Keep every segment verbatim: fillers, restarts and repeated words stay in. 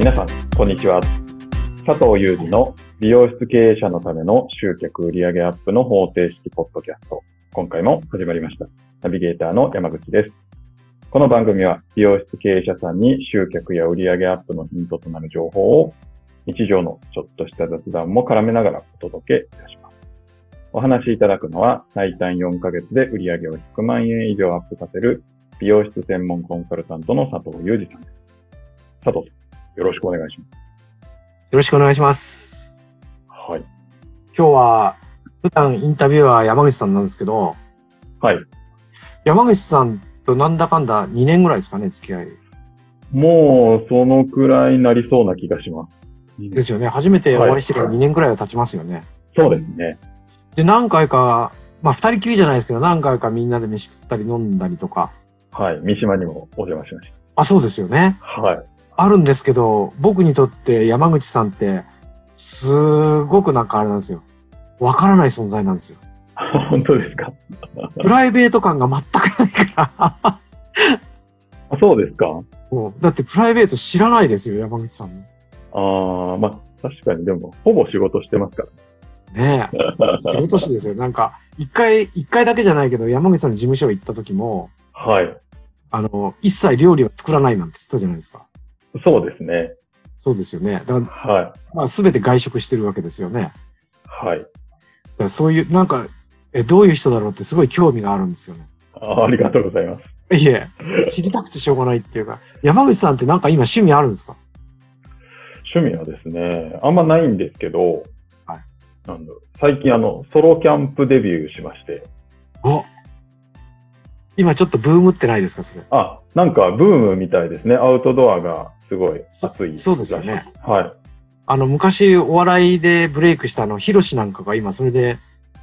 皆さん、こんにちは。佐藤祐二の美容室経営者のための集客売上アップの方程式ポッドキャスト。今回も始まりました。ナビゲーターの山口です。この番組は美容室経営者さんに集客や売上アップのヒントとなる情報を日常のちょっとした雑談も絡めながらお届けいたします。お話しいただくのは最短よんかげつで売上をひゃくまんえん以上アップさせる美容室専門コンサルタントの佐藤祐二さんです。佐藤さん、よろしくお願いします。 よろしくお願いします。 はい。 今日は普段インタビュアー山口さんなんですけど、 はい。 山口さんとなんだかんだにねんぐらいですかね、付き合い。 もうそのくらいになりそうな気がします。 ですよね。初めてお会いしてからにねんぐらいは経ちますよね。はい、 そうですね。 で、何回か、まあ二人きりじゃないですけど、何回かみんなで飯食ったり飲んだりとか。 はい。三島にもお邪魔しました。 あ、そうですよね。 はい。 あるんですけど、僕にとって山口さんって、すごくなんかあれなんですよ。わからない存在なんですよ。 本当ですか？ プライベート感が全くないから。 そうですか？ もうだってプライベート知らないですよ、山口さんの。 ああ、まあ確かにでも、ほぼ仕事してますからねえ。仕事師ですよ。なんか、一回、一回だけじゃないけど、山口さんの事務所行った時も、 はい。 あの、一切料理は作らないなんて言ったじゃないですか。 そうですね。 そうですよね。だから、 はい。 まあ、すべて外食してるわけですよね。 はい。 だからそういう、なんか、え、どういう人だろうってすごい興味があるんですよね。 あ、ありがとうございます。 いえ、知りたくてしょうがないっていうか、山口さんってなんか今趣味あるんですか？ 趣味はですね、あんまないんですけど、 はい。 なんだろう、最近あの、ソロキャンプデビューしまして。 お、今ちょっとブームってないですか、それ。 あ、なんかブームみたいですね。アウトドアがすごい熱い。 そうですよね。 はい。 あの、昔お笑いでブレイクしたあの、ヒロシなんかが今それで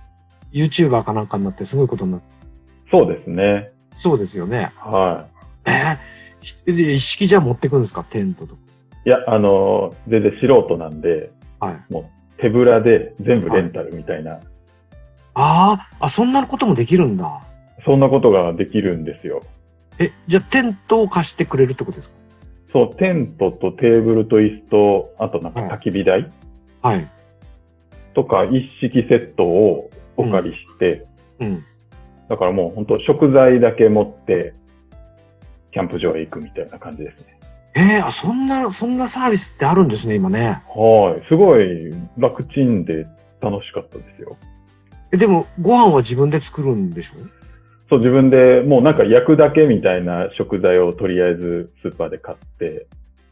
YouTuber かなんかになってすごいことになって。 そうですね。 そうですよね。 はい。えー、一式じゃ持ってくんですか、テントとか。 いや、あの、全然素人なんで、 はい。 もう手ぶらで全部レンタルみたいな。はい、 ああ、あ、そんなこともできるんだ。 そんなことができるんですよ。 え、じゃあテントを貸してくれるってことですか？ そう、テントとテーブルと椅子と、あとなんか焚き火台、 はい、はい。 とか一式セットをお借りして、 うん。うん、 だからもう本当食材だけ持ってキャンプ場へ行くみたいな感じですね。 ええー、あ、そんな、そんなサービスってあるんですね、今ね。 はい。すごい楽ちんで楽しかったですよ。 え、でも、ご飯は自分で作るんでしょ？ そう、自分でもうなんか焼くだけみたいな食材をとりあえずスーパーで買って。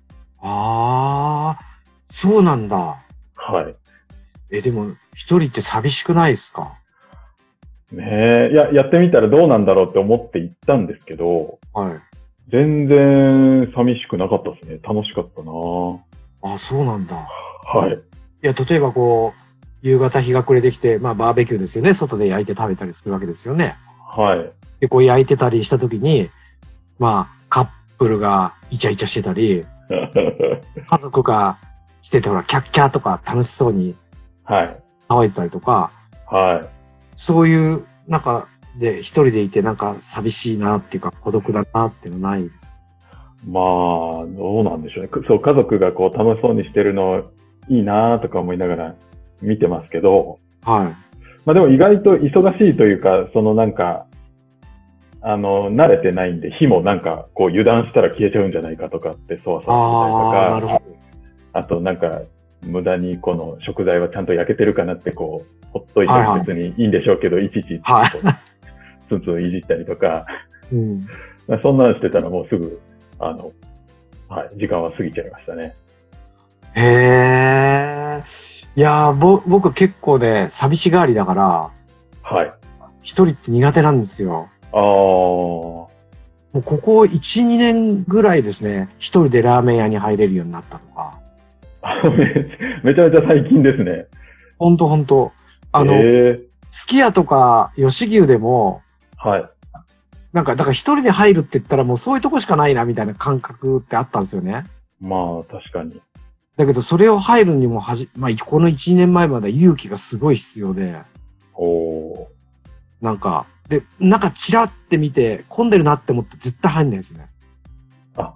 ああ、そうなんだ。 はい。 え、でも、一人って寂しくないですか？ ねえ、いや、やってみたらどうなんだろうって思って行ったんですけど、 はい。 全然寂しくなかったですね。楽しかったな。 あ、そうなんだ。 はい。いや、例えばこう、夕方日が暮れてきて、まあバーベキューですよね。外で焼いて食べたりするわけですよね。 はい。 で、こう焼いてたりした時に、まあカップルがイチャイチャしてたり、家族が来ててほら、キャッキャーとか楽しそうに騒いでたりとか、 はい。 そういう中で一人でいてなんか寂しいなっていうか孤独だなっていうのないです。 まあ、どうなんでしょうね。そう、家族がこう楽しそうにしてるのいいなとか思いながら見てますけど、 はい。 まあでも意外と忙しいというか、そのなんか、あの、慣れてないんで、火もなんかこう油断したら消えちゃうんじゃないかとかってそわそわしてたりとか、あ, あとなんか無駄にこの食材はちゃんと焼けてるかなってこう、ほっといて別にいいんでしょうけど、はいはい、いちいちこう、ツンツンいじったりとか、うん、そんなのしてたらもうすぐ、あの、はい、時間は過ぎちゃいましたね。 へえ。いやー、ぼ、僕結構ね、寂しがりだから、 はい。 一人って苦手なんですよ。 ああ。もうここいち、にねんぐらいですね、一人でラーメン屋に入れるようになったとか。 めちゃめちゃ最近ですね。 ほんとほんと。あの、すき家とか吉牛でも、 はい。 なんか、だから一人で入るって言ったらもうそういうとこしかないなみたいな感覚ってあったんですよね。 まあ、確かに。 だけど、それを入るにもはじ、まあ、このいち、にねんまえまで勇気がすごい必要で。 おー。 なんか、で、なんかチラって見て、混んでるなって思って絶対入んないですね。 あ、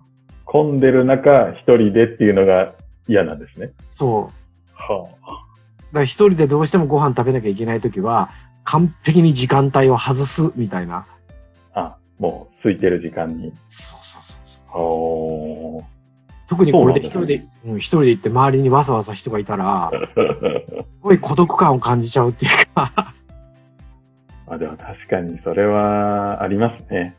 混んでる中、一人でっていうのが嫌なんですね。 そう。 はあ。 だから一人でどうしてもご飯食べなきゃいけないときは、完璧に時間帯を外すみたいな。 あ、もう空いてる時間に。 そうそうそうそう。 おー。 特にこれで一人で、 そうなんですうん一人で行って周りにわさわさ人がいたら、すごい孤独感を感じちゃうっていうか。 あ、でも確かにそれはありますね。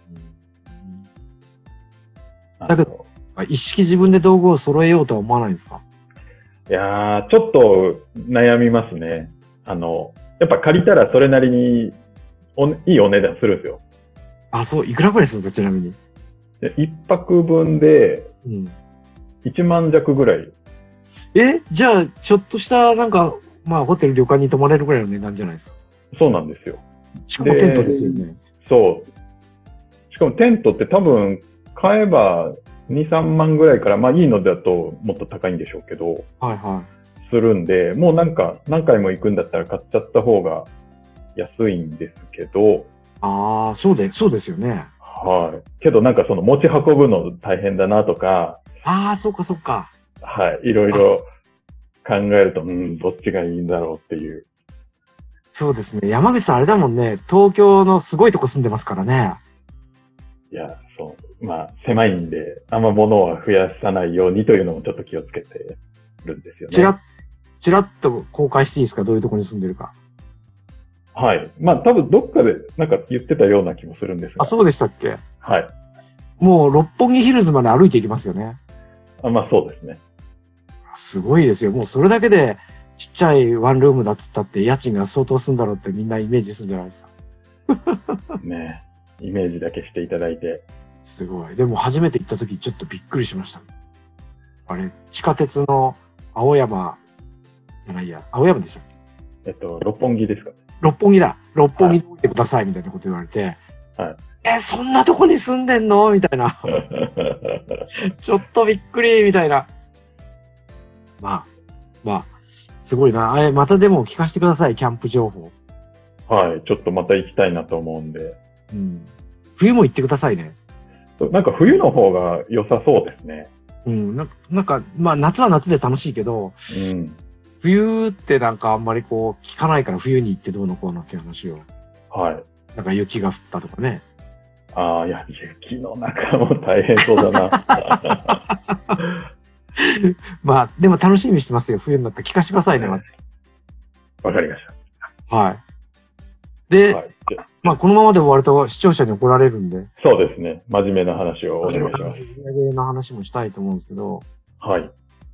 だけど、一式自分で道具を揃えようとは思わないんですか？ いやー、ちょっと悩みますね。あの、やっぱ借りたらそれなりにおいいお値段するんですよ。 あ、そう、いくらぐらいするのちなみに。 で一泊分でうん。 いちまん弱ぐらい。 え、じゃあ、ちょっとしたなんか、まあ、ホテル旅館に泊まれるぐらいの値段じゃないですか。 そうなんですよ。 しかもテントですよね。 そう。しかもテントって多分買えばに、さんまんぐらいから、まあいいのだともっと高いんでしょうけど、 はいはするんで、もうなんか何回も行くんだったら買っちゃった方が安いんですけど、 ああ、そうで、そうですよね。 はい。けどなんかその持ち運ぶの大変だなとか、 ああ、そっかそっか。 はい。いろいろ考えると、うん、どっちがいいんだろうっていう。 そうですね。山口さんあれだもんね。東京のすごいとこ住んでますからね。 いや、そう。まあ、狭いんで、あんま物は増やさないようにというのもちょっと気をつけてるんですよね。 ちらっ、ちらっと公開していいですか？どういうとこに住んでるか。 はい。まあ、多分どっかでなんか言ってたような気もするんですが。 あ、そうでしたっけ？ はい。 もう六本木ヒルズまで歩いていきますよね。 あ、まあそうですね。 すごいですよ。もうそれだけでちっちゃいワンルームだっつったって家賃が相当するんだろうってみんなイメージするんじゃないですか。 ねイメージだけしていただいて。 すごい。でも初めて行った時ちょっとびっくりしました。あれ、地下鉄の青山じゃないや、青山でしたっけ？ えっと、六本木ですかね。 六本木だ。六本木に降りてくださいみたいなこと言われて。 はい。 え、そんなとこに住んでんのみたいな。ちょっとびっくりみたいな。まあ、まあ、すごいな。あれ、またでも聞かせてください、キャンプ情報。 はい。ちょっとまた行きたいなと思うんで。 うん。冬も行ってくださいね。 なんか冬の方が良さそうですね。 うん。ななんか、まあ夏は夏で楽しいけど、 うん。 冬ってなんかあんまりこう聞かないから冬に行ってどうのこうのっていう話を。 はい。 なんか雪が降ったとかね。 ああ、いや、雪の中も大変そうだな。 まあ、でも楽しみにしてますよ。冬になったら聞かせてくださいね。 わかりましはい。で、 た。はい。 まあこのままで終わると視聴者に怒られるんで。 そうですね。真面目な話をお願いします。 売上の話もしたいと思うんですけど、 はい。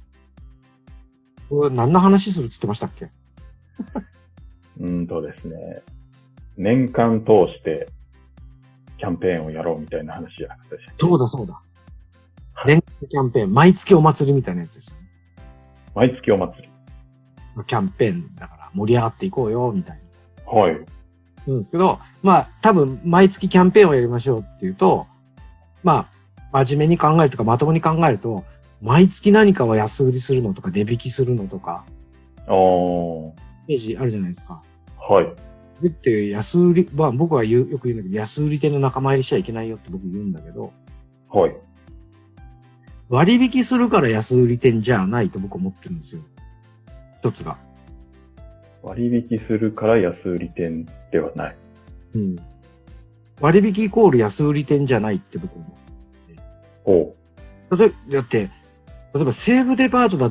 これ何の話するって言ってましたっけ？ うーんとですね。年間通してキャンペーンをやろうみたいな話じゃなくて。 そうだそうだ。年間キャンペーン、毎月お祭りみたいなやつですよね。 毎月お祭り。 キャンペーンだから盛り上がっていこうよ、みたいな。 はい。 なんですけど、まあ多分毎月キャンペーンをやりましょうっていうと、まあ真面目に考えるとかまともに考えると、毎月何かは安売りするのとか値引きするのとか、 おー。 イメージあるじゃないですか。 はい。 でって安売り、まあ僕は言うよく言うんだけど、安売り店の仲間入りしちゃいけないよって僕言うんだけど、 はい。 割引するから安売り店じゃないと僕思ってるんですよ。一つが。 割引するから安売り店ではない。 うん。割引イコール安売り店じゃないって僕思ほう。例えば、だって、例えば西武デパートだって、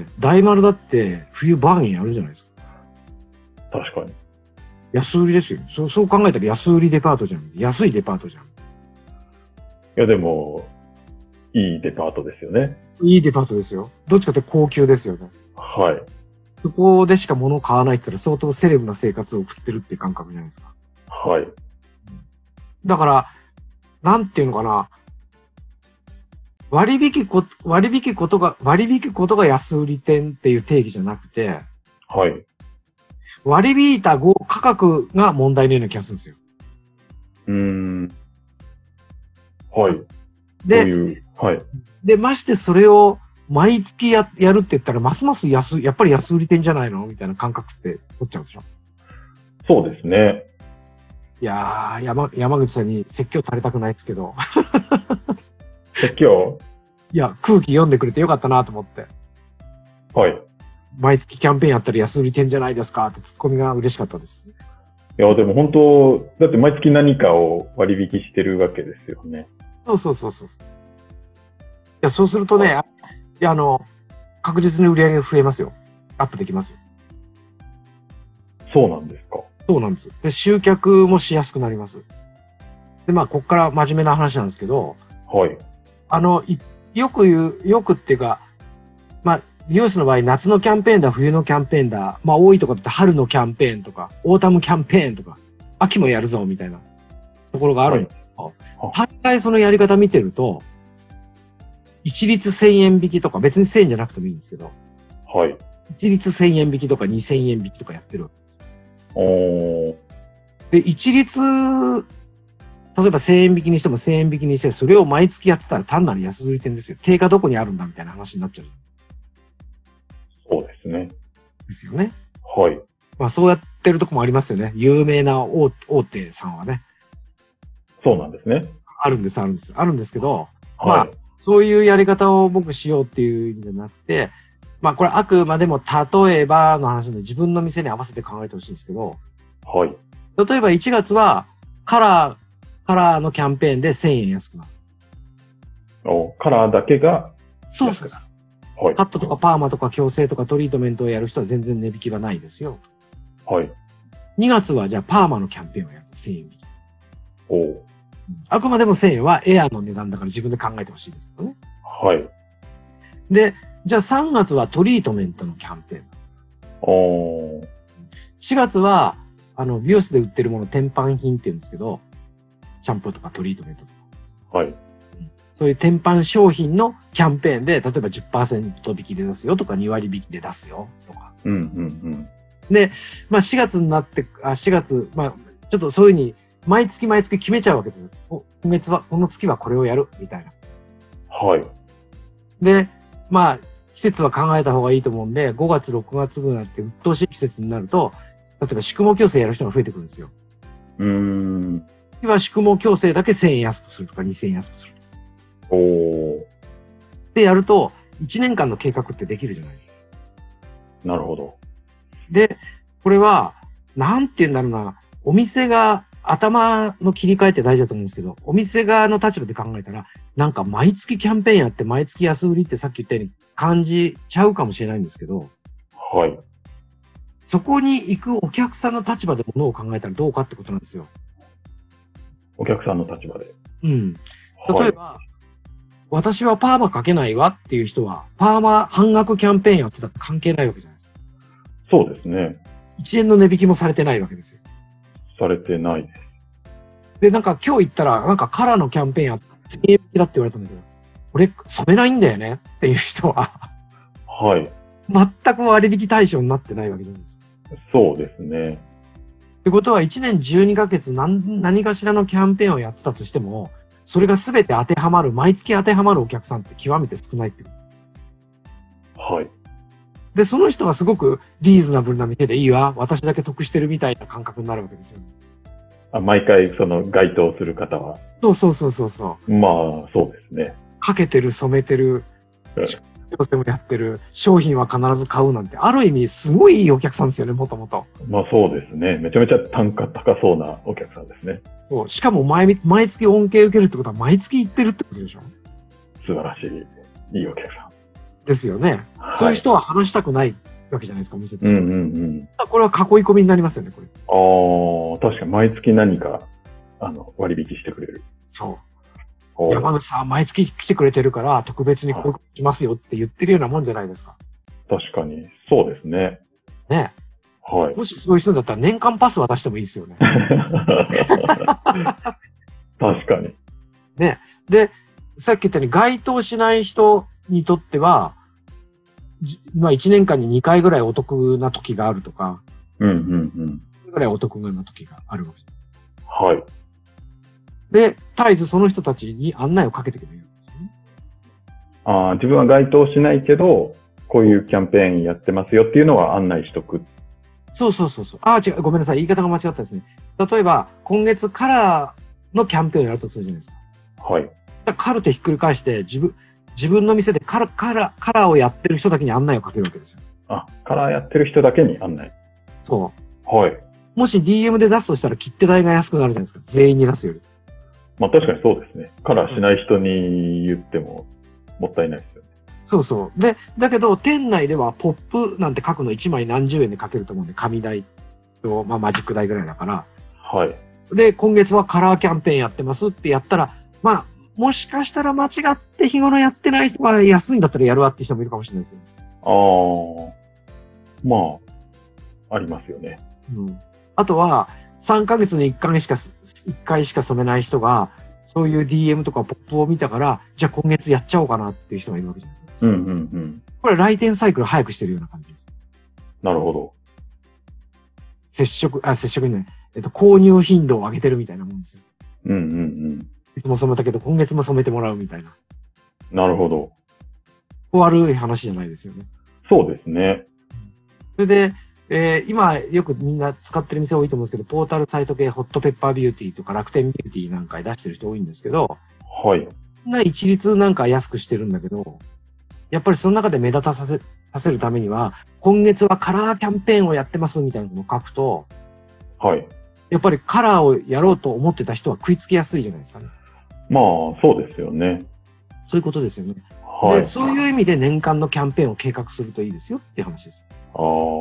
大丸だって冬バーゲンやるじゃないですか。 う。確かに。 安売りですよ。そう、そう考えたら安売りデパートじゃん。安いデパートじゃん。 いや、でも、いいデパートですよね。 いいデパートですよ。どっちかって高級ですよね。 はい。 そこでしか物を買わないって言ったら相当セレブな生活を送ってるっていう感覚じゃないですか。 はい。 だから、なんていうのかな。割引こ、割引ことが、割引ことが安売り店っていう定義じゃなくて、 はい。 割引いたご価格が問題のような気がするんですよ。 うーん。はい。 で、 そういう、はい。 で、ましてそれを毎月や、やるって言ったら、ますます安、やっぱり安売り店じゃないのみたいな感覚って取っちゃうでしょ。 そうですね。 いやー、山、山口さんに説教垂れたくないですけど。 説教いや、空気読んでくれてよかったなと思って。 はい。 毎月キャンペーンやったら安売り店じゃないですかってツッコミが嬉しかったです。 いや、でも本当、だって毎月何かを割引してるわけですよね。 そうそうそうそう。いや、そうするとね、いや、あの、確実に売り上げが増えますよ。アップできますよ。 そうなんですか。 そうなんです。で、集客もしやすくなります。で、まあ、こっから真面目な話なんですけど、 はい。 あの、いよく言う、よくっていうか、まあ、美容室の場合、夏のキャンペーンだ、冬のキャンペーンだ、まあ、多いところだって春のキャンペーンとか、オータムキャンペーンとか、秋もやるぞ、みたいなところがあるんですけど、大概そのやり方見てると、一律せんえん引きとか、別にせんえんじゃなくてもいいんですけど、 はい。 一律せんえん引きとかにせんえん引きとかやってるわけですよ。 おー。 で、一律、例えばせんえん引きにしてもせんえん引きにして、それを毎月やってたら単なる安売り店ですよ。定価どこにあるんだみたいな話になっちゃうんです。 そうですね。 ですよね。 はい。 まあそうやってるとこもありますよね。有名な大、大手さんはね。 そうなんですね。 あるんです、あるんです。あるんですけど、 はい、 まあ、そういうやり方を僕しようっていうんじゃなくて、まあこれあくまでも例えばの話で自分の店に合わせて考えてほしいんですけど、 はい。 例えばいちがつはカラー、カラーのキャンペーンでせんえん安くなる。 お、カラーだけがそうそうそう。 はい。 カットとかパーマとか矯正とかトリートメントをやる人は全然値引きはないですよ。 はい。 にがつはじゃあパーマのキャンペーンをやるとせんえん引き。 おう。 あくまでもせんえんはエアの値段だから自分で考えてほしいですけどね。 はい。 で、じゃあさんがつはトリートメントのキャンペーン。 おー。 しがつは、あの、美容室で売ってるもの、天板品って言うんですけど、シャンプーとかトリートメントとか。 はい。 そういう天板商品のキャンペーンで、例えば じゅっパーセント 引きで出すよとか、に割引きで出すよとか。 うんうんうん。 で、まあしがつになって、あ、しがつ、まあ、ちょっとそういうふうに、毎月毎月決めちゃうわけです。お、今月は、この月はこれをやる、みたいな。 はい。 で、まあ、季節は考えた方がいいと思うんで、ごがつ、ろくがつぐらいって鬱陶しい季節になると、例えば宿毛矯正やる人が増えてくるんですよ。 うーん。 次は宿毛矯正だけせんえん安くするとかにせんえん安くするとか。 おー。 でやると、いちねんかんの計画ってできるじゃないですか。 なるほど。 で、これは、なんて言うんだろうな、お店が頭の切り替えって大事だと思うんですけど、お店側の立場で考えたら、なんか毎月キャンペーンやって毎月安売りってさっき言ったように感じちゃうかもしれないんですけど、 はい。 そこに行くお客さんの立場でものを考えたらどうかってことなんですよ。 お客さんの立場で。 うん。例えば、はい、私はパーマかけないわっていう人は、パーマ半額キャンペーンやってたって関係ないわけじゃないですか。 そうですね。 いちえんの値引きもされてないわけですよ。 されてないです。 で、なんか今日行ったら、なんかカラーのキャンペーンやってせんえん引きだって言われたんだけど、俺染めないんだよねっていう人は、 はい。 全く割引対象になってないわけじゃないですか。 そうですね。 ってことはいちねんじゅうにかげつ何、何かしらのキャンペーンをやってたとしても、それが全て当てはまる、毎月当てはまるお客さんって極めて少ないってことです。 はい。 で、その人はすごくリーズナブルな店でいいわ、私だけ得してるみたいな感覚になるわけですよね。 あ、毎回その該当する方は。 そうそうそうそうそう。 まあ、そうですね。 かけてる、染めてる、調整もやってる、商品は必ず買うなんて、ある意味すごいいいお客さんですよね、もともと。 まあそうですね。めちゃめちゃ単価高そうなお客さんですね。 そう。しかも毎、毎月恩恵受けるってことは毎月行ってるってことでしょ。 素晴らしい、いいお客さん。 ですよね。はい、そういう人は話したくないわけじゃないですか、お店として。 うんうんうん。 これは囲い込みになりますよね、これ。 ああ、確かに毎月何か、あの、割引してくれる。 そう。山口さん、毎月来てくれてるから、特別にこういうことしますよって言ってるようなもんじゃないですか。 確かに。そうですね。 ね。 はい。 もしそういう人だったら年間パス渡してもいいですよね。 確かに。 ね。で、さっき言ったように該当しない人にとっては、まあいちねんかんににかいぐらいお得な時があるとか、 うんうんうん。 ぐらいお得な時があるわけです。 はい。 で、絶えずその人たちに案内をかけてくれるんですよね。 ああ、自分は該当しないけど、こういうキャンペーンやってますよっていうのは案内しとく。 そうそうそうそう。ああ、違う。ごめんなさい。言い方が間違ったですね。例えば、今月カラーのキャンペーンをやるとするじゃないですか。 はい。 カルテひっくり返して、自分、 自分の店でカラカラカラーをやってる人だけに案内をかけるわけですよ。 あ、カラーやってる人だけに案内。 そう。 はい。 もし ディーエム で出すとしたら切手代が安くなるじゃないですか。全員に出すより。 まあ確かにそうですね。カラーしない人に言ってももったいないですよね。 そうそう。で、だけど店内ではポップなんて書くのいちまい何十円で書けると思うんで、紙代と、まあマジック代ぐらいだから。 はい。 で、今月はカラーキャンペーンやってますってやったら、まあ、もしかしたら間違って日頃やってない人は安いんだったらやるわって人もいるかもしれないですよ。 ああ、まあ、ありますよね。 うん。あとは、さんかげつにいっかいしか、いっかいしか染めない人が、そういう ディーエム とかポップを見たから、じゃあ今月やっちゃおうかなっていう人がいるわけじゃないですか。 うんうんうん。 これ来店サイクル早くしてるような感じです。 なるほど。 接触、あ、接触にね、えっと、購入頻度を上げてるみたいなもんですよ。 うんうんうん。 いつも染めたけど今月も染めてもらうみたいな。 なるほど。 悪い話じゃないですよね。 そうですね。 それで、えー、今よくみんな使ってる店多いと思うんですけど、ポータルサイト系ホットペッパービューティーとか楽天ビューティーなんか出してる人多いんですけど、 はい。 な一律なんか安くしてるんだけど、やっぱりその中で目立たさせ、させるためには、今月はカラーキャンペーンをやってますみたいなのを書くと、 はい。 やっぱりカラーをやろうと思ってた人は食いつきやすいじゃないですかね。まあ、そうですよね。 そういうことですよね。 はい。 で、そういう意味で年間のキャンペーンを計画するといいですよっていう話です。 ああ、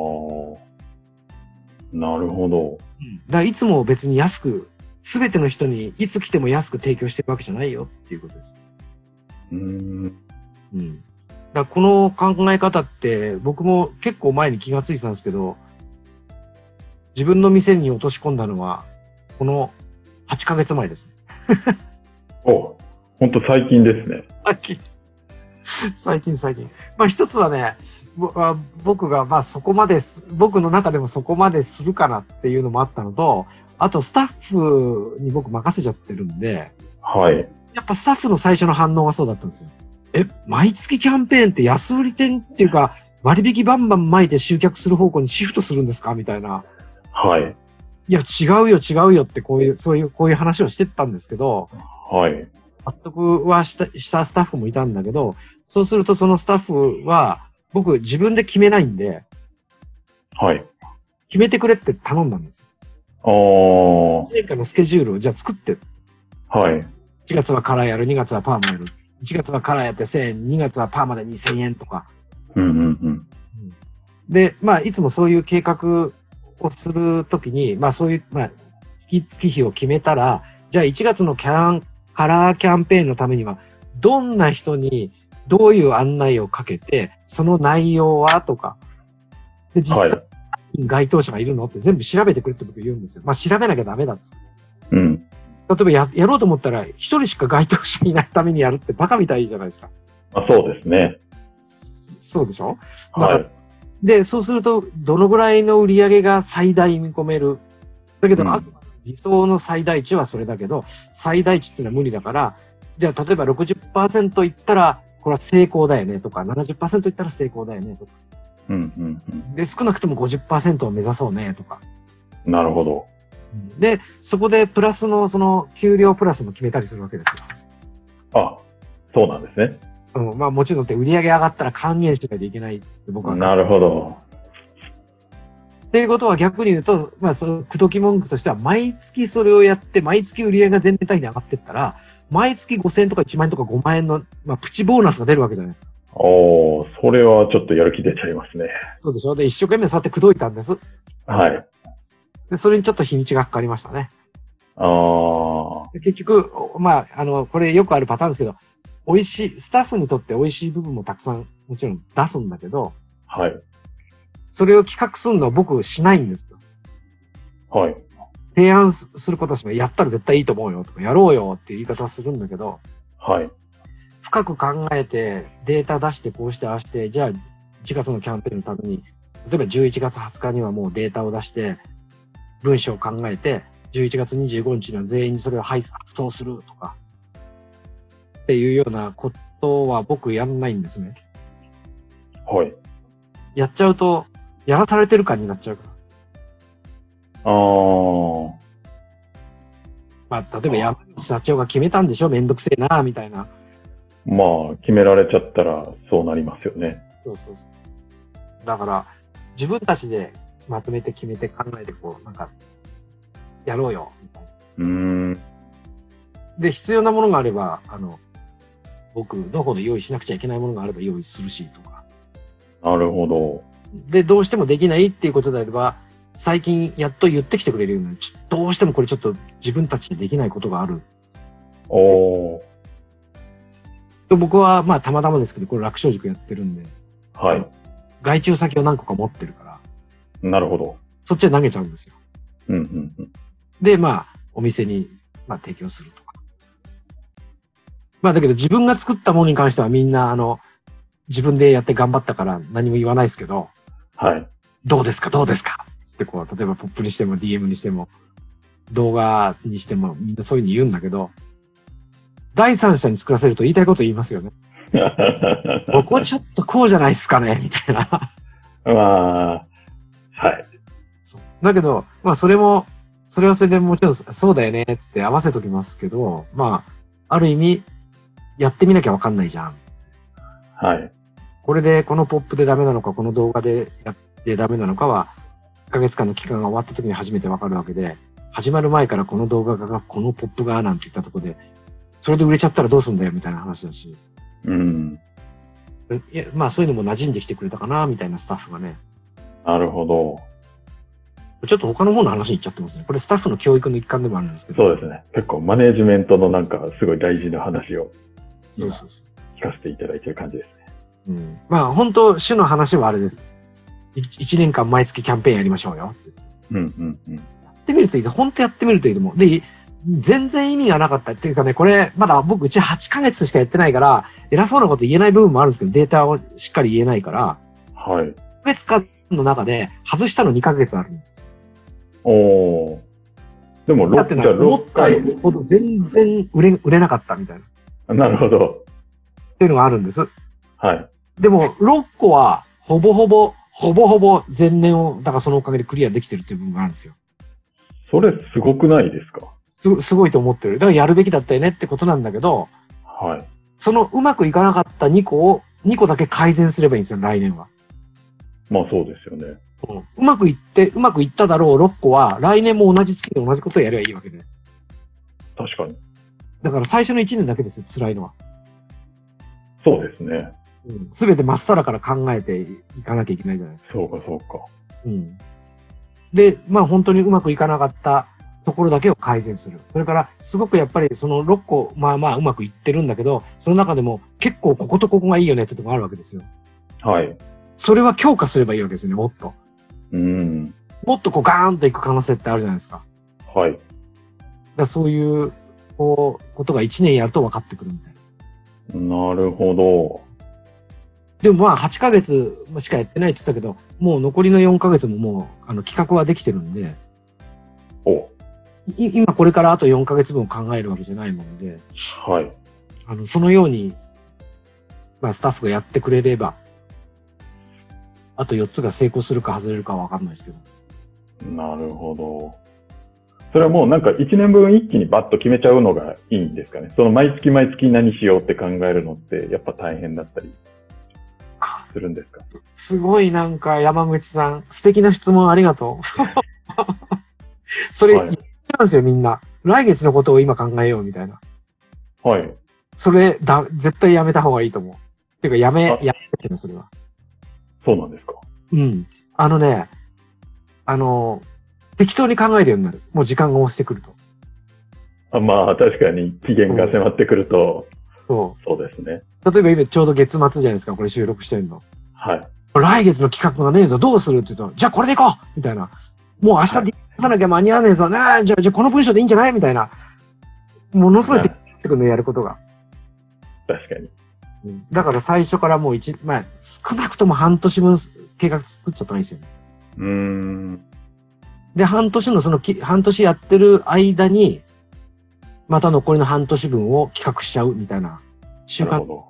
なるほど。 うん、だからいつも別に安く、すべての人にいつ来ても安く提供してるわけじゃないよっていうことです。 うーん。 うん。だからこの考え方って僕も結構前に気がついてたんですけど、自分の店に落とし込んだのはこのはちかげつまえですね。 お、ほんと最近ですね。 最近。最近最近。まあ一つはね、僕がまあそこまで、僕の中でもそこまでするかなっていうのもあったのと、あとスタッフに僕任せちゃってるんで、 はい。 やっぱスタッフの最初の反応がそうだったんですよ。え、毎月キャンペーンって安売り店っていうか、割引バンバン巻いて集客する方向にシフトするんですかみたいな。 はい。 いや、違うよ違うよってこういう、そういう、こういう話をしてったんですけど、 はい。 納得はした、したスタッフもいたんだけど、そうするとそのスタッフは、僕自分で決めないんで、 はい。 決めてくれって頼んだんですよ。 ああ。 いちねんかんのスケジュールをじゃあ作って。 はい。 いちがつはカラーやる、にがつはパーマやる。いちがつはカラーやってせんえん、にがつはパーマでにせんえんとか。 うんうんうん。 で、まあ、いつもそういう計画をするときに、まあそういう、まあ、月、月日を決めたら、じゃあいちがつのキャン、カラーキャンペーンのためには、どんな人にどういう案内をかけて、その内容はとか、で、実際に該当者がいるのって全部調べてくれって僕言うんですよ。まあ調べなきゃダメだっつって。 うん。 例えばや、やろうと思ったら、一人しか該当者いないためにやるってバカみたいじゃないですか。 あ、そうですね。 そうでしょ？ はい。 で、そうすると、どのぐらいの売り上げが最大見込める。だけど、うん、あ理想の最大値はそれだけど、最大値っていうのは無理だから、じゃあ例えば ろくじゅっパーセント いったら、これは成功だよねとか、ななじゅっパーセント いったら成功だよねとか。 うんうんうん、 で、少なくとも ごじゅっパーセント を目指そうねとか。 なるほど。 で、そこでプラスの、その、給料プラスも決めたりするわけですよ。あ、そうなんですね。 うん、まあもちろんって売り上げ上がったら還元しないといけないって僕は。 なるほど。 っていうことは逆に言うと、まあその、口説き文句としては、毎月それをやって、毎月売り上げが全体単位で上がっていったら、毎月ごせんえんとかいちまん円とかごまん円の、まあ、プチボーナスが出るわけじゃないですか。 おー、それはちょっとやる気出ちゃいますね。 そうでしょ。で、一生懸命そうやって口説いたんです。 はい。 で、それにちょっと日にちがかかりましたね。 あー。 結局、まあ、あの、これよくあるパターンですけど、美味しい、スタッフにとって美味しい部分もたくさんもちろん出すんだけど、 はい。 それを企画するのは僕しないんですよ。 はい。 提案することはしやったら絶対いいと思うよとか、やろうよっていう言い方はするんだけど、 はい。 深く考えてデータ出してこうしてああして、じゃあいちがつのキャンペーンのために、例えばじゅういちがつはつかにはもうデータを出して、文章を考えて、じゅういちがつにじゅうごにちには全員にそれを発送するとか、っていうようなことは僕やんないんですね。 はい。 やっちゃうと、やらされてる感になっちゃうから。 あー。 まあ、例えば山口社長が決めたんでしょ、めんどくせえな、みたいな。 まあ、決められちゃったらそうなりますよね。 そうそうそう。だから、自分たちでまとめて決めて考えて、こう、なんか、やろうよ、みたいな。 うーん。 で、必要なものがあれば、あの、僕の方で用意しなくちゃいけないものがあれば用意するし、とか。 なるほど。 で、どうしてもできないっていうことであれば、最近やっと言ってきてくれるように、ちょどうしてもこれちょっと自分たちでできないことがある。 おー。 僕はまあたまたまですけど、これ楽勝塾やってるんで、 はい。 外注先を何個か持ってるから、 なるほど。 そっちへ投げちゃうんですよ。 うんうんうん。 で、まあ、お店に、まあ、提供するとか。まあ、だけど自分が作ったものに関してはみんな、あの、自分でやって頑張ったから何も言わないですけど、 はい。 どうですかどうですかってこう、例えばポップにしても ディーエム にしても、動画にしてもみんなそういうふうに言うんだけど、第三者に作らせると言いたいこと言いますよね。ここちょっとこうじゃないですかねみたいな。 まあ、はい。 そうだけど、まあそれも、それはそれでもちろんそうだよねって合わせときますけど、まあ、ある意味、やってみなきゃわかんないじゃん。 はい。 これで、このポップでダメなのか、この動画でやってダメなのかは、いっかげつかんの期間が終わった時に初めてわかるわけで、始まる前からこの動画が、このポップがなんて言ったところで、それで売れちゃったらどうすんだよみたいな話だし。 うん。 いや、まあそういうのも馴染んできてくれたかな、みたいなスタッフがね。 なるほど。 ちょっと他の方の話に行っちゃってますね。これスタッフの教育の一環でもあるんですけど。 そうですね。結構マネージメントのなんかすごい大事な話をそうそうそう聞かせていただいてる感じですね。 うん、まあ本当主の話はあれです。一年間毎月キャンペーンやりましょうよって。 うんうんうん。 やってみるといい。本当やってみるといいと思う。で、全然意味がなかったっていうかね、これまだ僕うちはちかげつしかやってないから、偉そうなこと言えない部分もあるんですけど、データをしっかり言えないから、 はい。いっかげつかんの中で外したのにかげつあるんです。 おー。でもだってな、思ったほど全然売れ、売れなかったみたいな。 なるほど。 っていうのがあるんです。 はい。 でも、ろっこは、ほぼほぼ、ほぼほぼ前年を、だからそのおかげでクリアできてるっていう部分があるんですよ。 それすごくないですか？ す、すごいと思ってる。だからやるべきだったよねってことなんだけど、 はい。 そのうまくいかなかったにこを、にこだけ改善すればいいんですよ、来年は。 まあそうですよね。 うん、うまくいって、うまくいっただろうろっこは、来年も同じ月で同じことをやればいいわけで。 確かに。 だから最初のいちねんだけですよ、辛いのは。 そうですね。 すべてまっさらから考えていかなきゃいけないじゃないですか。 そうか、そうか。 うん。で、まあ本当にうまくいかなかったところだけを改善する。それから、すごくやっぱりそのろっこ、まあまあうまくいってるんだけど、その中でも結構こことここがいいよねってとこがあるわけですよ。 はい。 それは強化すればいいわけですよね、もっと。 うん。 もっとこうガーンといく可能性ってあるじゃないですか。 はい。 だからそういう、こう、ことがいちねんやると分かってくるみたいな。 なるほど。 でもまあはちかげつしかやってないって言ったけど、もう残りのよんかげつももうあの企画はできてるんで、 お。 今これからあとよんかげつぶん考えるわけじゃないもので、 はい。 あの、そのように、まあスタッフがやってくれれば、あとよっつが成功するか外れるかはわかんないですけど。 なるほど。それはもうなんかいちねんぶん一気にバッと決めちゃうのがいいんですかね。その毎月毎月何しようって考えるのってやっぱ大変だったりするんですか？ すごいなんか山口さん、素敵な質問ありがとう。それ、はい、言ってますよみんな。来月のことを今考えようみたいな。 はい。 それだ、絶対やめた方がいいと思う。っていうかやめ、やめてね、それは。 そうなんですか？ うん。あのね、あの、適当に考えるようになる。もう時間が押してくると。 あ、まあ確かに期限が迫ってくると、 そう。 そうですね。 例えば今ちょうど月末じゃないですか、これ収録してるの。 はい。 来月の企画がねえぞ、どうするって言うと、じゃあこれでいこうみたいな。もう明日で出さなきゃ間に合わねえぞ、ねえ、じゃあ、じゃあこの文章でいいんじゃないみたいな。ものすごい適当になってくるの、やることが。 確かに。 だから最初からもう一、まあ、少なくとも半年分計画作っちゃった方がいいですよね。 うーん。 で、半年のそのき、半年やってる間に、また残りの半年分を企画しちゃうみたいな習慣。なるほど。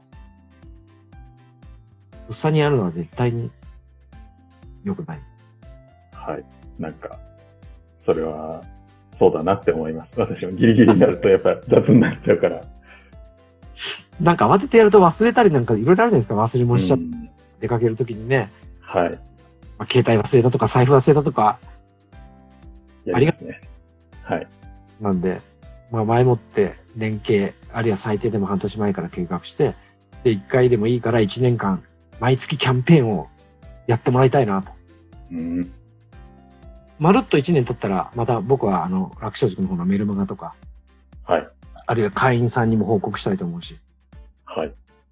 とっさにやるのは絶対に良くない。 はい。なんか、それは、そうだなって思います。私もギリギリになるとやっぱ雑になっちゃうから。 なんか慌ててやると忘れたりなんかいろいろあるじゃないですか。忘れ物しちゃって、 うん、 出かけるときにね。 はい。 まあ、携帯忘れたとか、財布忘れたとか。 ありがとうね。はい。 なんで、まあ前もって年計、あるいは最低でも半年前から計画して、で、いっかいでもいいからいちねんかん、毎月キャンペーンをやってもらいたいなと。 うん。 まるっといちねん経ったら、また僕はあの、楽勝塾の方のメルマガとか、 はい。 あるいは会員さんにも報告したいと思うし。 はい。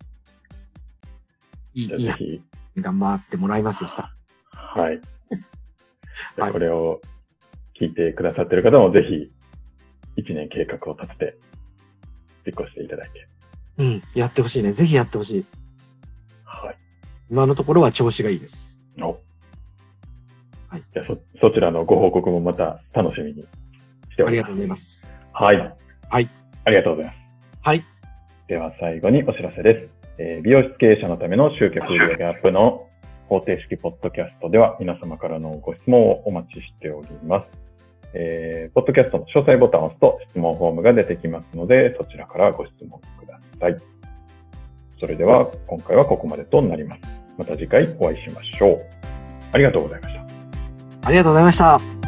いい、いい、頑張ってもらいますよ、スタッフ。はい。はい、これを聞いてくださっている方もぜひ、いちねん計画を立てて、実行していただいて。 うん、やってほしいね。ぜひやってほしい。 はい。 今のところは調子がいいです。 お。 はい。 じゃあ、そ、そちらのご報告もまた楽しみにしております。 ありがとうございます。 はい。 はい。 ありがとうございます。 はい。 では最後にお知らせです。えー、美容室経営者のための集客売上アップの方程式ポッドキャストでは皆様からのご質問をお待ちしております。えー、ポッドキャストの詳細ボタンを押すと質問フォームが出てきますので、そちらからご質問ください。それでは今回はここまでとなります。また次回お会いしましょう。ありがとうございました。 ありがとうございました。